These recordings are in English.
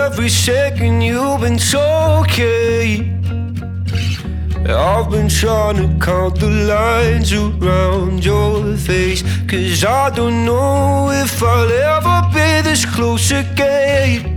every second you've been so okay. I've been trying to count the lines around your face, 'cause I don't know if I'll ever be this close again.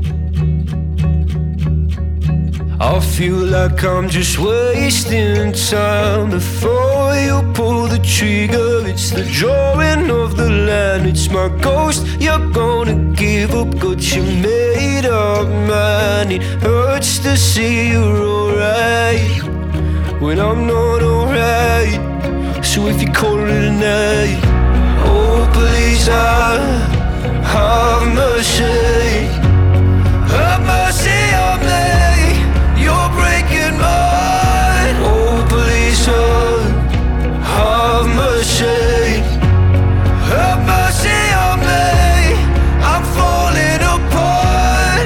I feel like I'm just wasting time before you pull the trigger. It's the drawing of the line, it's my ghost. You're gonna give up, got you made up, man. It hurts to see you're alright when I'm not alright. So if you call it a night, oh please have mercy. Have mercy on me. You're breaking mine. Oh please have mercy. Have mercy on me. I'm falling apart.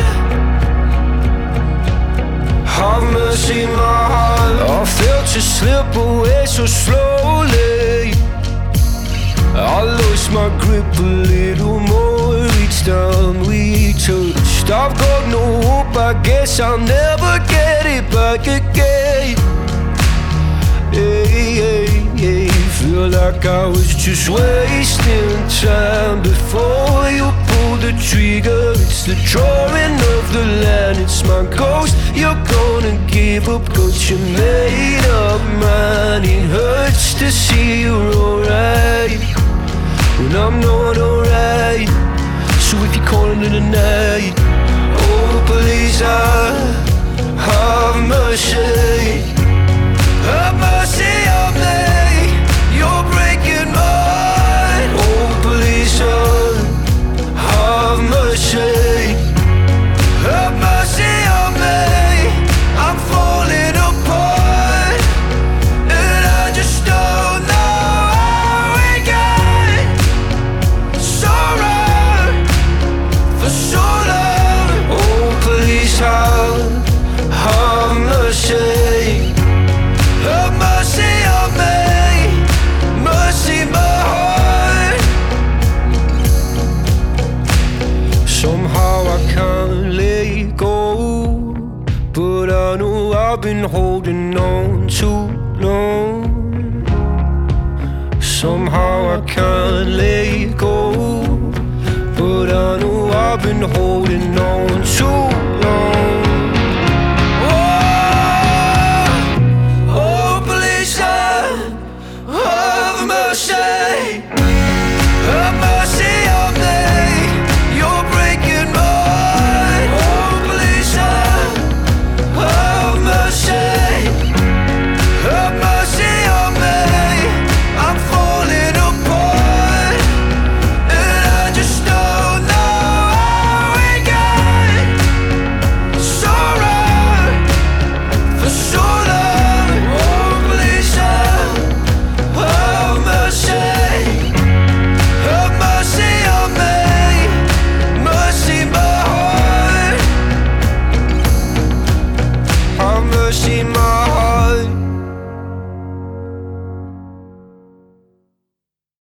Have mercy, my heart. I felt you slip away so slowly. I lost my grip a little more each time we touched. I've got no hope, I guess I'll never get it back again. Hey, hey, hey. Feel like I was just wasting time before you pulled the trigger. It's the drawing of the line, it's my ghost. You're gonna give up, got you made up, man. It hurts to see you're alright when I'm not alright. So if you're calling it a night, oh please have mercy. Have mercy on me. You're breaking mine. Oh please have mercy. Have mercy on me. I'm falling apart, and I just don't know how we got so wrong for so long. Oh please have mercy. Have mercy on me. Mercy my heart. Somehow I can't let go, but I know I've been holding on too long. Somehow I can't let go, but I know I've been holding on too